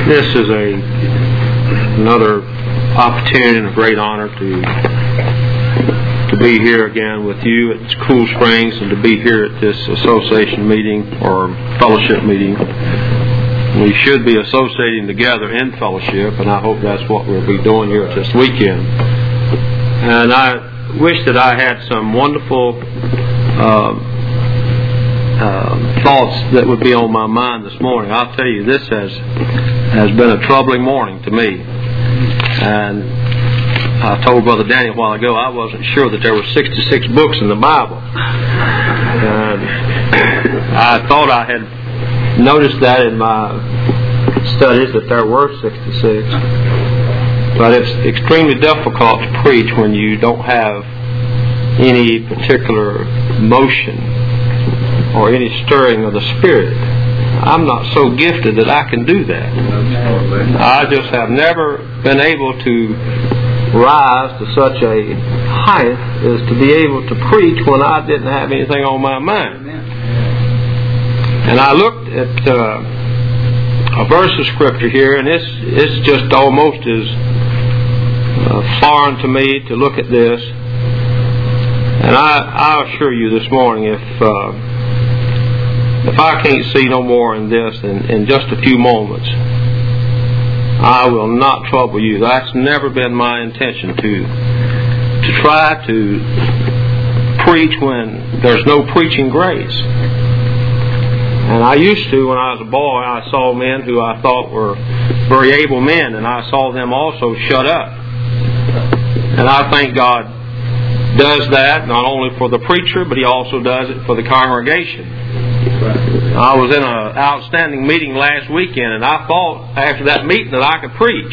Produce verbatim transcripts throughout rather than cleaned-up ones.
This is a another opportunity and a great honor to to be here again with you at Cool Springs and to be here at this association meeting or fellowship meeting. We should be associating together in fellowship, and I hope that's what we'll be doing here this weekend. And I wish that I had some wonderful uh, uh, thoughts that would be on my mind this morning. I'll tell you, this has has been a troubling morning to me. And I told Brother Danny a while ago I wasn't sure that there were sixty-six books in the Bible. And I thought I had noticed that in my studies that there were sixty-six. But it's extremely difficult to preach when you don't have any particular motion or any stirring of the Spirit. I'm not so gifted that I can do that. I just have never been able to rise to such a height as to be able to preach when I didn't have anything on my mind. And I looked at uh, a verse of Scripture here, and it's, it's just almost as uh, foreign to me to look at this. And I, I assure you this morning, if uh, if I can't see no more in this in, in just a few moments, I will not trouble you. That's never been my intention to to try to preach when there's no preaching grace. And I used to, when I was a boy, I saw men who I thought were very able men, and I saw them also shut up. And I think God does that not only for the preacher, but He also does it for the congregation. I was in an outstanding meeting last weekend, and I thought after that meeting that I could preach.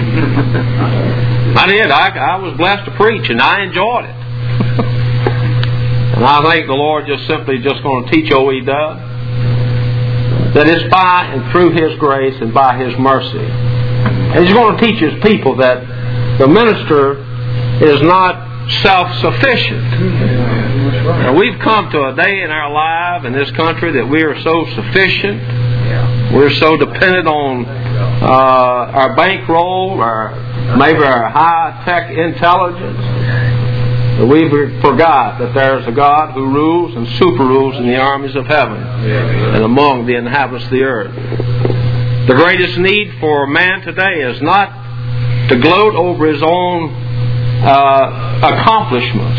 I did. I, I was blessed to preach, and I enjoyed it. And I think the Lord just simply just going to teach what He does. That it's by and through His grace and by His mercy. And He's going to teach His people that the minister is not self-sufficient. And we've come to a day in our life in this country that we are so sufficient. We're so dependent on uh, our bankroll, our maybe our high-tech intelligence, that we forgot that there's a God who rules and super-rules in the armies of heaven and among the inhabitants of the earth. The greatest need for man today is not to gloat over his own uh, accomplishments.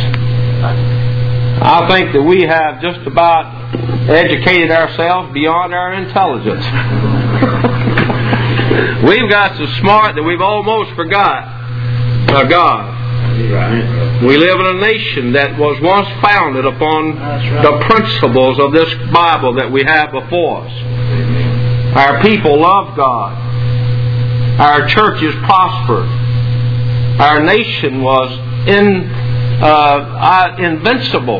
I think that we have just about educated ourselves beyond our intelligence. We've got so smart that we've almost forgot uh, God. We live in a nation that was once founded upon the principles of this Bible that we have before us. Our people love God. Our churches prospered. Our nation was in, uh, invincible.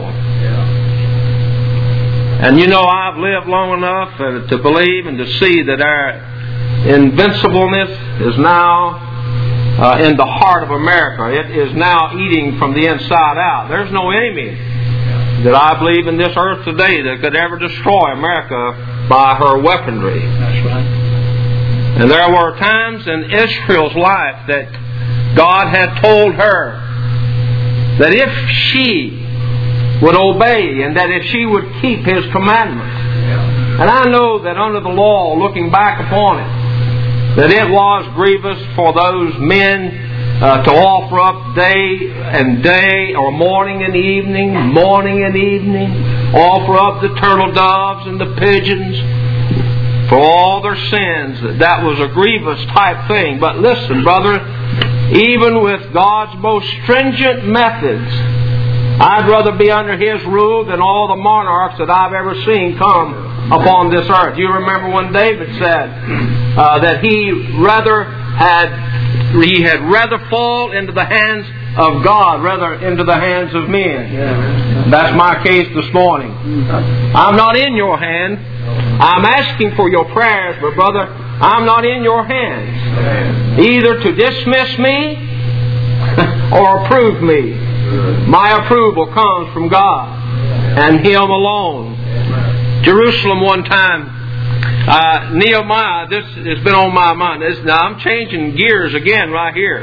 And you know, I've lived long enough uh, to believe and to see that our invincibleness is now Uh, in the heart of America. It is now eating from the inside out. There's no enemy that I believe in this earth today that could ever destroy America by her weaponry. That's right. And there were times in Israel's life that God had told her that if she would obey and that if she would keep His commandments. And I know that under the law, looking back upon it, that it was grievous for those men uh, to offer up day and day, or morning and evening, morning and evening, offer up the turtle doves and the pigeons for all their sins. That was a grievous type thing. But listen, brother, even with God's most stringent methods, I'd rather be under His rule than all the monarchs that I've ever seen come upon this earth. You remember when David said uh, that he rather had he had rather fall into the hands of God rather into the hands of men. Yeah. That's my case this morning. I'm not in your hand. I'm asking for your prayers, but brother, I'm not in your hands. Either to dismiss me or approve me. My approval comes from God and Him alone. Jerusalem one time Uh, Nehemiah, this has been on my mind. This, now I'm changing gears again right here.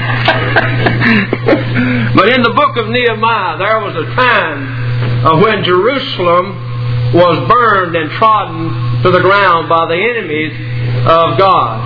But in the book of Nehemiah, there was a time uh, when Jerusalem was burned and trodden to the ground by the enemies of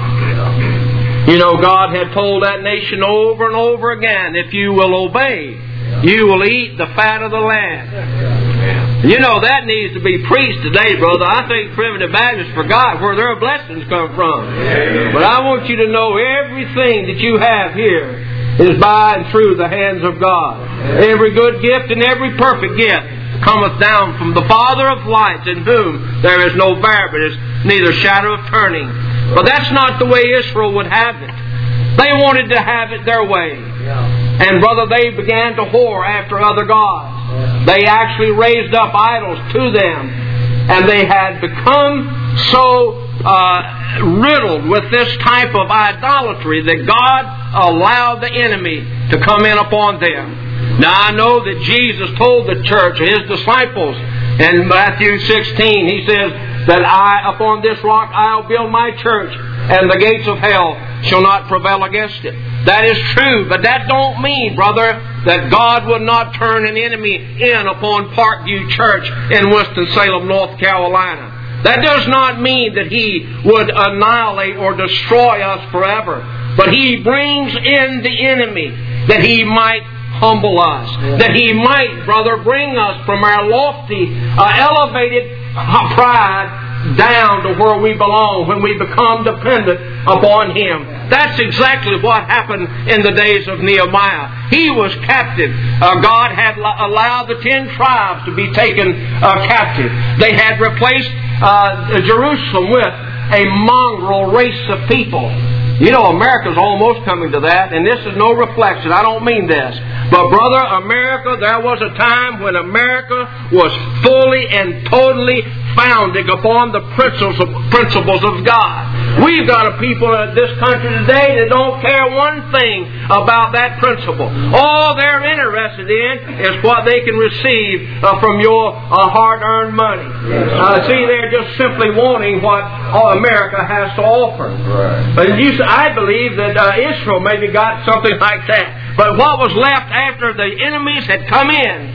God. You know, God had told that nation over and over again, if you will obey, you will eat the fat of the land. You know, that needs to be preached today, brother. I think Primitive Baptists forgot where their blessings come from. But I want you to know everything that you have here is by and through the hands of God. Every good gift and every perfect gift cometh down from the Father of lights, in whom there is no variableness, neither shadow of turning. But that's not the way Israel would have it. They wanted to have it their way. And brother, they began to whore after other gods. They actually raised up idols to them. And they had become so uh, riddled with this type of idolatry that God allowed the enemy to come in upon them. Now I know that Jesus told the church, His disciples, in Matthew sixteen, He says that I, upon this rock I'll build my church, and the gates of hell shall not prevail against it. That is true, but that don't mean, brother, that God would not turn an enemy in upon Parkview Church in Winston-Salem, North Carolina. That does not mean that He would annihilate or destroy us forever. But He brings in the enemy that He might humble us. That He might, brother, bring us from our lofty, uh, elevated pride down to where we belong when we become dependent upon Him. That's exactly what happened in the days of Nehemiah. He was captive. Uh, God had allowed the ten tribes to be taken uh, captive. They had replaced uh, Jerusalem with a mongrel race of people. You know, America's almost coming to that, and this is no reflection. I don't mean this. But, brother, America, there was a time when America was fully and totally founded upon the principles of, principles of God. We've got a people in this country today that don't care one thing about that principle. All they're interested in is what they can receive uh, from your uh, hard-earned money. Uh, see, they're just simply wanting what America has to offer. But you, I believe that uh, Israel maybe got something like that. But what was left after the enemies had come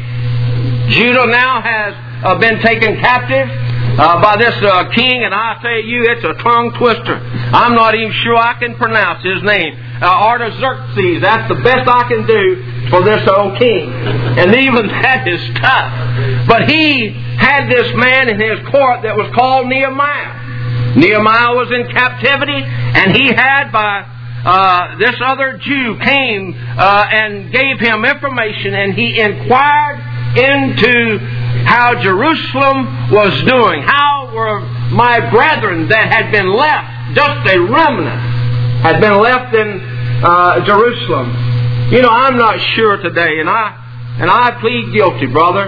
in, Judah now has uh, been taken captive uh, by this uh, king, and I tell you, it's a tongue twister. I'm not even sure I can pronounce his name. Uh, Artaxerxes, that's the best I can do for this old king. And even that is tough. But he had this man in his court that was called Nehemiah. Nehemiah was in captivity, and he had by uh, this other Jew came uh, and gave him information, and he inquired into how Jerusalem was doing. How were my brethren that had been left, just a remnant, had been left in uh, Jerusalem? You know, I'm not sure today, and I and I plead guilty, brother.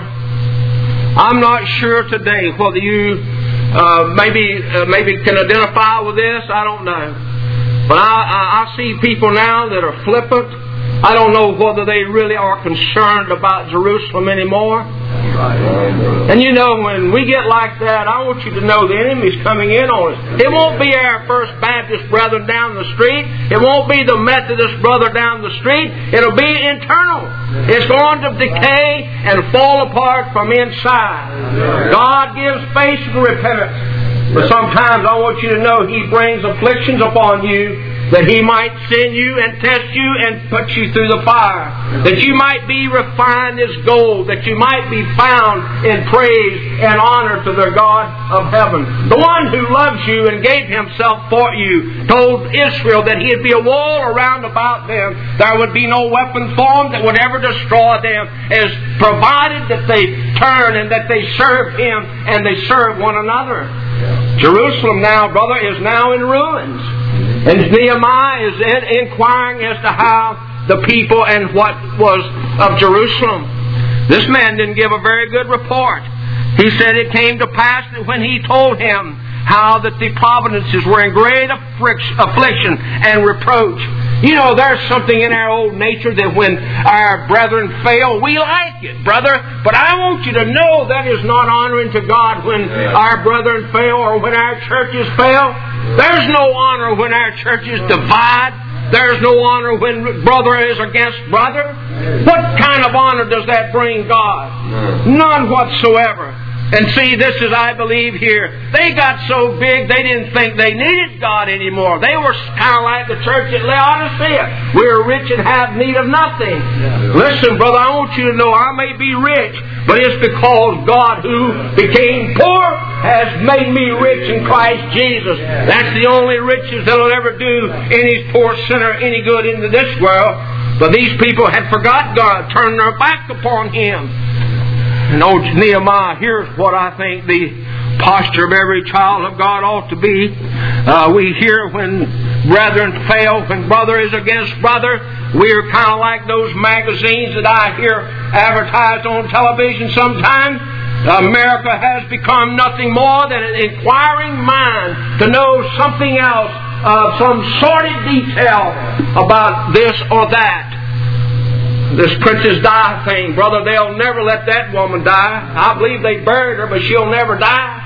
I'm not sure today whether you uh, maybe uh, maybe can identify with this. I don't know. But I, I, I see people now that are flippant. I don't know whether they really are concerned about Jerusalem anymore. And you know, when we get like that, I want you to know the enemy's coming in on us. It won't be our First Baptist brethren down the street. It won't be the Methodist brother down the street. It'll be internal. It's going to decay and fall apart from inside. God gives space for repentance. But sometimes I want you to know He brings afflictions upon you that He might send you and test you and put you through the fire. That you might be refined as gold. That you might be found in praise and honor to the God of heaven. The one who loves you and gave Himself for you told Israel that He'd be a wall around about them. There would be no weapon formed that would ever destroy them, as provided that they turn and that they serve Him and they serve one another. Jerusalem now, brother, is now in ruins. And Nehemiah is inquiring as to how the people and what was of Jerusalem. This man didn't give a very good report. He said it came to pass that when he told him how that the providences were in great affliction and reproach. You know, there's something in our old nature that when our brethren fail, we like it, brother. But I want you to know that is not honoring to God when our brethren fail or when our churches fail. There's no honor when our churches divide. There's no honor when brother is against brother. What kind of honor does that bring God? None whatsoever. And see, this is, I believe, here. They got so big they didn't think they needed God anymore. They were kind of like the church at Laodicea. We're rich and have need of nothing. Listen, brother, I want you to know I may be rich, but it's because God who became poor has made me rich in Christ Jesus. That's the only riches that will ever do any poor sinner any good into this world. But these people had forgot God, turned their back upon Him. And oh, Nehemiah, here's what I think the posture of every child of God ought to be. Uh, we hear when brethren fail, when brother is against brother, we're kind of like those magazines that I hear advertised on television sometimes. America has become nothing more than an inquiring mind to know something else, uh, some sordid detail about this or that. This Princess Di thing, brother, they'll never let that woman die. I believe they buried her, but she'll never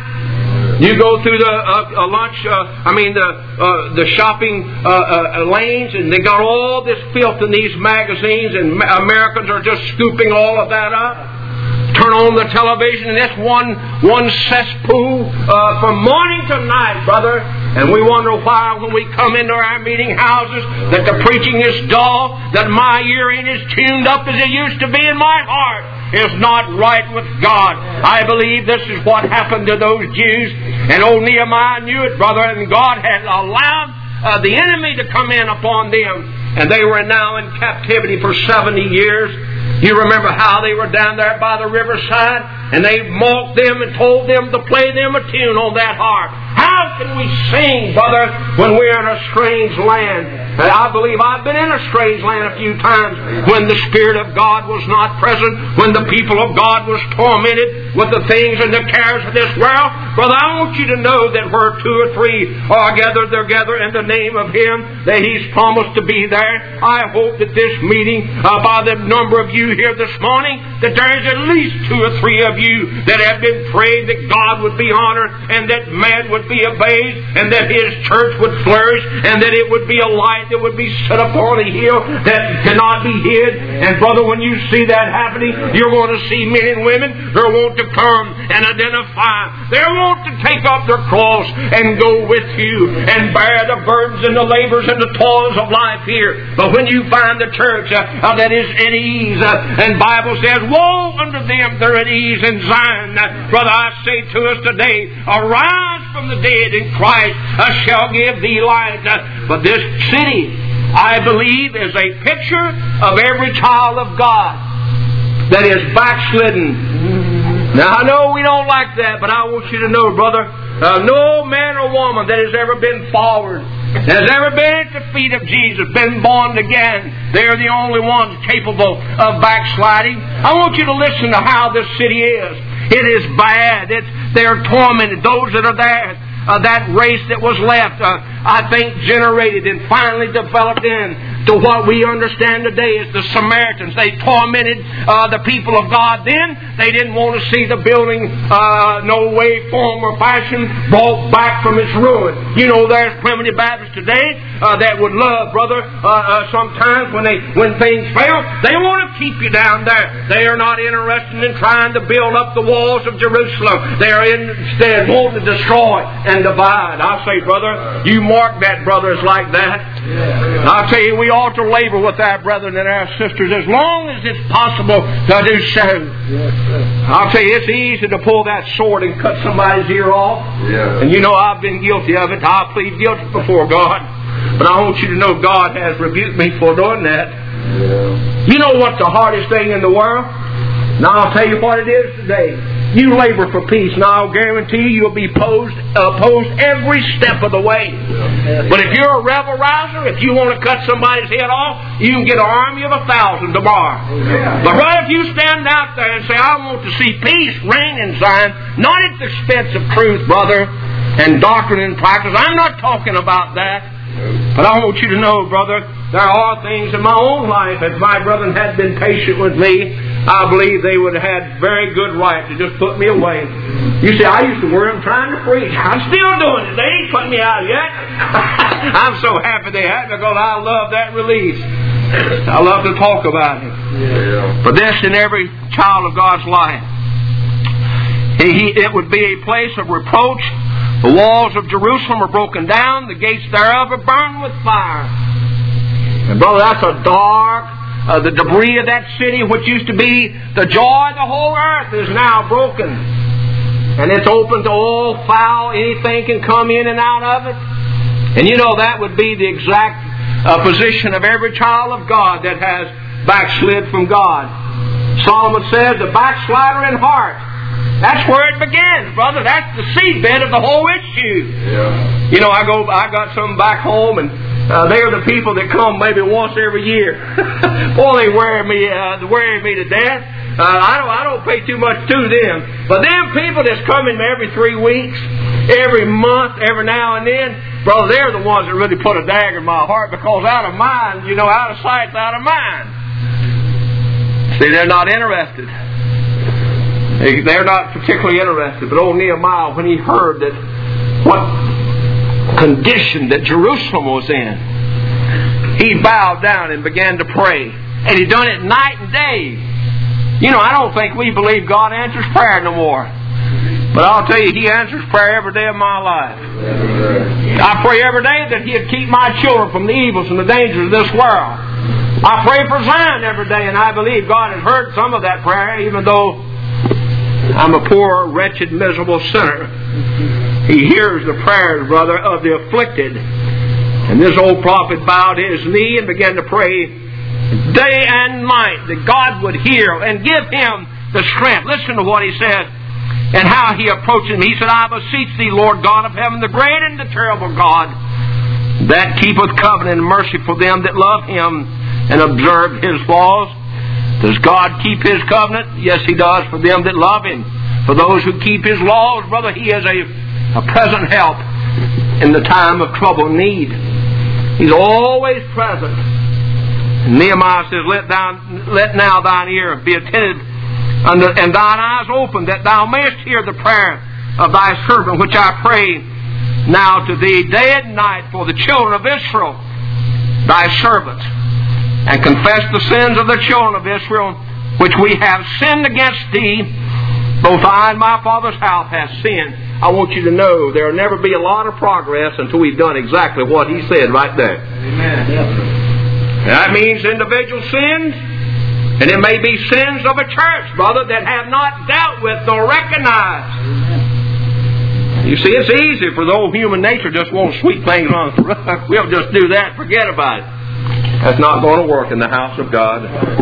die. You go through the uh, uh, lunch, uh, I mean the uh, the shopping uh, uh, lanes, and they got all this filth in these magazines, and Americans are just scooping all of that up. Turn on the television, and that's one one cesspool uh, from morning to night, brother. And we wonder why, when we come into our meeting houses, that the preaching is dull, that my ear ain't as tuned up as it used to be, in my heart is not right with God. I believe this is what happened to those Jews. And old Nehemiah knew it, brother, and God had allowed uh, the enemy to come in upon them. And they were now in captivity for seventy years. You remember how they were down there by the riverside, and they mocked them and told them to play them a tune on that harp. How can we sing, brother, when we're in a strange land? And I believe I've been in a strange land a few times when the Spirit of God was not present, when the people of God was tormented with the things and the cares of this world. Brother, I want you to know that where two or three are gathered together in the name of Him, that He's promised to be there. I hope that this meeting, uh, by the number of you here this morning, that there is at least two or three of you that have been praying that God would be honored, and that man would be obeyed, and that His church would flourish, and that it would be a light that would be set upon a hill that cannot be hid. And brother, when you see that happening, you're going to see men and women who want to come and identify. They want to take up their cross and go with you and bear the burdens and the labors and the toils of life here. But when you find the church uh, that is at ease, uh, and Bible says, woe unto them that are at ease in Zion. Uh, brother, I say to us today, arise from the dead, and Christ uh, shall give thee light. Uh, but this city, I believe, is a picture of every child of God that is backslidden. Now, I know we don't like that, but I want you to know, brother, uh, no man or woman that has ever been forward, has ever been at the feet of Jesus, been born again, they are the only ones capable of backsliding. I want you to listen to how this city is. It is bad. It's, they're tormented. Those that are there, uh, that race that was left, uh, I think generated and finally developed in to what we understand today as the Samaritans. They tormented uh, the people of God then. They didn't want to see the building uh, no way, form, or fashion brought back from its ruin. You know, there's primitive Baptists today uh, that would love, brother, uh, uh, sometimes when they when things fail, they want to keep you down there. They are not interested in trying to build up the walls of Jerusalem. They are instead wanting to destroy and divide. I say, brother, you mark that brothers like that. I'll tell you, we ought to labor with our brethren and our sisters as long as it's possible to do so. I'll tell you, it's easy to pull that sword and cut somebody's ear off. Yeah. And you know, I've been guilty of it. I plead guilty before God. But I want you to know God has rebuked me for doing that. Yeah. You know what's the hardest thing in the world? Now I'll tell you what it is today. You labor for peace. Now I'll guarantee you you'll be opposed, opposed every step of the way. But if you're a rebel rouser, if you want to cut somebody's head off, you can get an army of a thousand tomorrow. Yeah. But right if you stand out there and say, I want to see peace reign in Zion, not at the expense of truth, brother. and doctrine and practice. I'm not talking about that. But I want you to know, brother, there are things in my own life, if my brethren had been patient with me, I believe they would have had very good right to just put me away. You see, I used to worry I'm trying to preach. I'm still doing it. They ain't put me out yet. I'm so happy they had, because I love that release. I love to talk about it. Yeah. For this in every child of God's life, he, he, it would be a place of reproach. The walls of Jerusalem are broken down. The gates thereof are burned with fire. And brother, that's a dark, uh, the debris of that city, which used to be the joy of the whole earth, is now broken. And it's open to all foul. Anything can come in and out of it. And you know, that would be the exact uh, position of every child of God that has backslid from God. Solomon says, the backslider in heart. That's where it begins, brother. That's the seedbed of the whole issue. Yeah. You know, I go, I got some back home, and uh, they are the people that come maybe once every year. Boy, they wear me, uh, wear me to death. Uh, I don't, I don't pay too much to them. But them people that's coming every three weeks, every month, every now and then, brother, they're the ones that really put a dagger in my heart, because out of mind, you know, out of sight's out of mind. See, they're not interested. They're not particularly interested. But old Nehemiah, when he heard that what condition that Jerusalem was in, he bowed down and began to pray. And he done it night and day. You know, I don't think we believe God answers prayer no more. But I'll tell you, He answers prayer every day of my life. I pray every day that He'd keep my children from the evils and the dangers of this world. I pray for Zion every day, and I believe God has heard some of that prayer, even though I'm a poor, wretched, miserable sinner. He hears the prayers, brother, of the afflicted. And this old prophet bowed his knee and began to pray day and night that God would hear and give him the strength. Listen to what he said and how he approached him. He said, I beseech thee, Lord God of heaven, the great and the terrible God, that keepeth covenant and mercy for them that love Him and observe His laws. Does God keep His covenant? Yes, He does, for them that love Him. For those who keep His laws, brother, He is a, a present help in the time of trouble and need. He's always present. And Nehemiah says, Let, thine, let now thine ear be attentive unto, and thine eyes open, that thou mayest hear the prayer of thy servant, which I pray now to thee day and night for the children of Israel, thy servants, and confess the sins of the children of Israel, which we have sinned against thee. Both I and my father's house have sinned. I want you to know there will never be a lot of progress until we've done exactly what he said right there. Amen. That means individual sins, and it may be sins of a church, brother, that have not dealt with nor recognized. You see, it's easy for the old human nature just want to sweep things on the rug. We'll just do that, forget about it. That's not going to work in the house of God.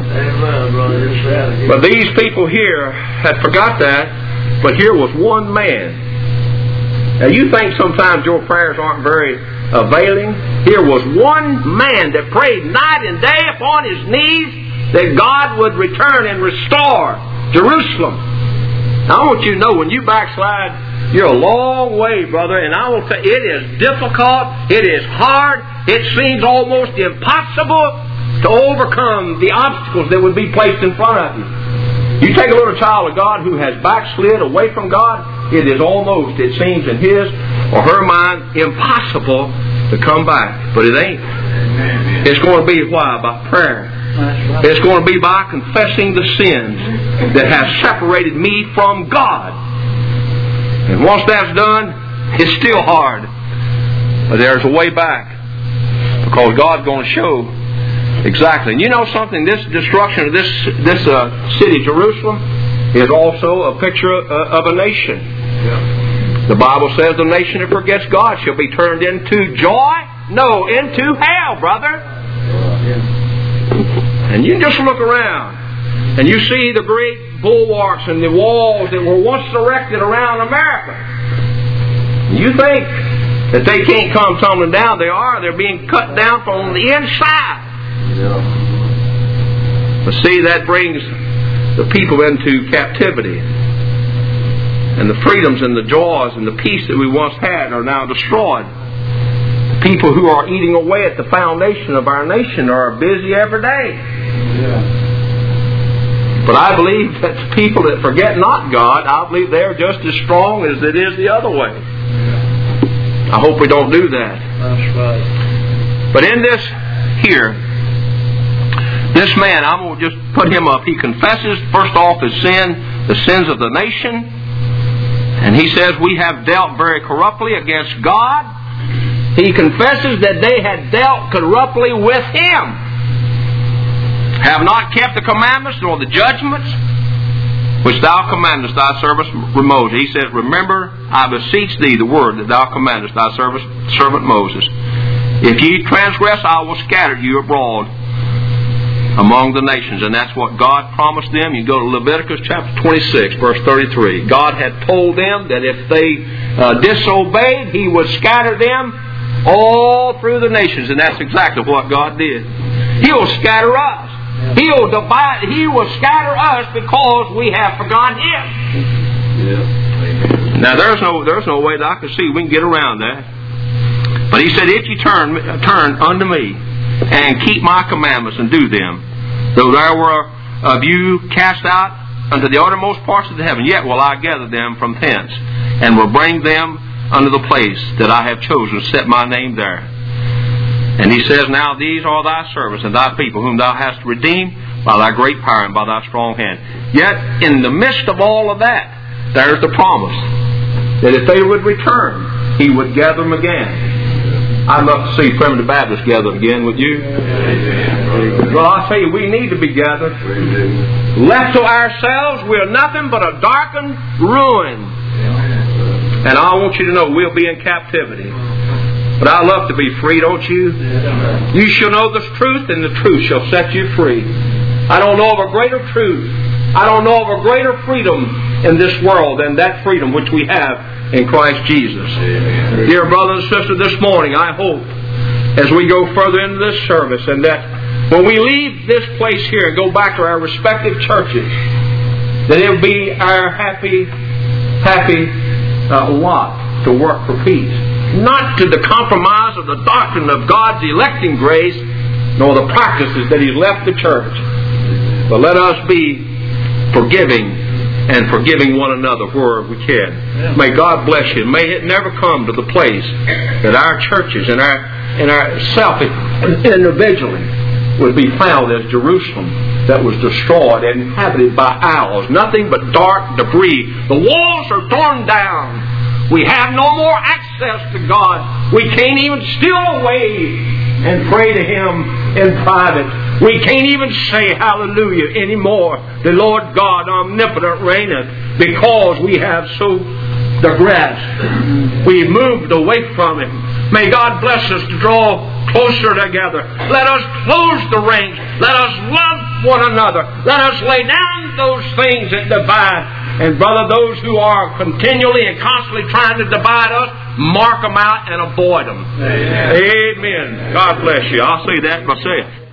But these people here had forgot that, but here was one man. Now you think sometimes your prayers aren't very availing. Here was one man that prayed night and day upon his knees that God would return and restore Jerusalem. Now I want you to know, when you backslide, you're a long way, brother, and I will say it is difficult, it is hard, it seems almost impossible to overcome the obstacles that would be placed in front of you. You take a little child of God who has backslid away from God, it is almost, it seems in his or her mind, impossible to come back. But it ain't. It's going to be why? By prayer. It's going to be by confessing the sins that have separated me from God. And once that's done, it's still hard. But there's a way back. Because God's going to show exactly. And you know something? This destruction of this this uh, city, Jerusalem, is also a picture of, uh, of a nation. Yeah. The Bible says the nation that forgets God shall be turned into joy? No, into hell, brother. Yeah. And you just look around and you see the great bulwarks and the walls that were once erected around America. You think that they can't come tumbling down. They are. They're being cut down from the inside. Yeah. But see, that brings the people into captivity. and the freedoms and the joys and the peace that we once had are now destroyed. The people who are eating away at the foundation of our nation are busy every day. Yeah. But I believe that the people that forget not God, I believe they're just as strong as it is the other way. I hope we don't do that. That's right. But in this here, this man, I'm going to just put him up. He confesses, first off, his sin, the sins of the nation. And he says, we have dealt very corruptly against God. He confesses that they had dealt corruptly with him. Have not kept the commandments nor the judgments which thou commandest thy servant Moses. He says, remember, I beseech thee the word that thou commandest thy servant Moses. If ye transgress, I will scatter you abroad among the nations. And that's what God promised them. You go to Leviticus chapter twenty-six, verse thirty-three. God had told them that if they uh, disobeyed, He would scatter them all through the nations. And that's exactly what God did. He'll scatter us. He'll divide. He will scatter us because we have forgotten Him. Yeah. Now there's no there's no way that I can see we can get around that. But He said, if you turn turn unto me and keep my commandments and do them, though there were of you cast out unto the uttermost parts of the heaven, yet will I gather them from thence, and will bring them unto the place that I have chosen to set my name there. And He says, now these are thy servants and thy people, whom thou hast redeemed by thy great power and by thy strong hand. Yet, in the midst of all of that, there's the promise that if they would return, He would gather them again. I'd love to see Primitive Baptists gathered again with you. Well, I tell you, we need to be gathered. Left to ourselves, we're nothing but a darkened ruin. And I want you to know we'll be in captivity. But I love to be free, don't you? You shall know the truth, and the truth shall set you free. I don't know of a greater truth. I don't know of a greater freedom in this world than that freedom which we have in Christ Jesus. Amen. Dear brother and sister, this morning I hope as we go further into this service, and that when we leave this place here and go back to our respective churches, that it will be our happy, happy uh, lot to work for peace. Not to the compromise of the doctrine of God's electing grace, nor the practices that He's left the church. But let us be forgiving and forgiving one another where we can. May God bless you. May it never come to the place that our churches and our and our self individually would be found as Jerusalem that was destroyed and inhabited by owls. Nothing but dark debris. The walls are torn down. We have no more access to God. We can't even steal away and pray to Him in private. We can't even say hallelujah anymore. The Lord God omnipotent reigneth, because we have so digressed. We moved away from Him. May God bless us to draw closer together. Let us close the rings. Let us love one another. Let us lay down those things that divide. And brother, those who are continually and constantly trying to divide us, mark them out and avoid them. Amen. Amen. God bless you. I'll say that myself.